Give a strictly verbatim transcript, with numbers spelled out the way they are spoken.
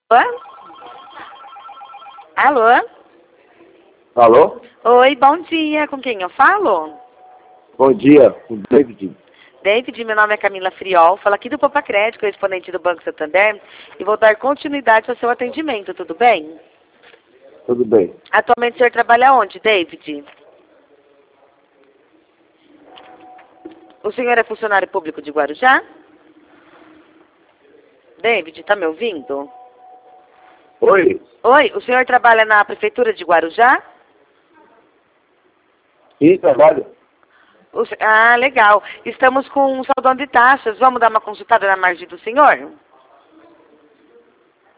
Alô? Alô? Alô? Oi, bom dia. Com quem eu falo? Bom dia, o David. David, meu nome é Camila Friol. Falo aqui do Poupa Crédito, correspondente do Banco Santander. E vou dar continuidade ao seu atendimento, tudo bem? Tudo bem. Atualmente o senhor trabalha onde, David? O senhor é funcionário público de Guarujá? David, tá me ouvindo? Oi? Oi, o senhor trabalha na prefeitura de Guarujá? Sim, trabalho. O se- Ah, legal. Estamos com um saldão de taxas. Vamos dar uma consultada na margem do senhor?